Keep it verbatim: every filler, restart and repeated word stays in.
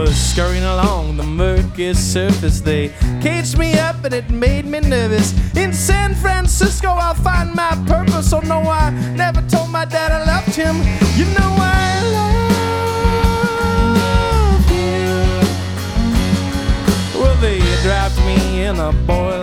was scurrying along the murky surface. They caged me up and it made me nervous. In San Francisco I'll find my purpose. Oh no, I never told my dad I loved him. You know I love you. Well, they dropped me in a boiler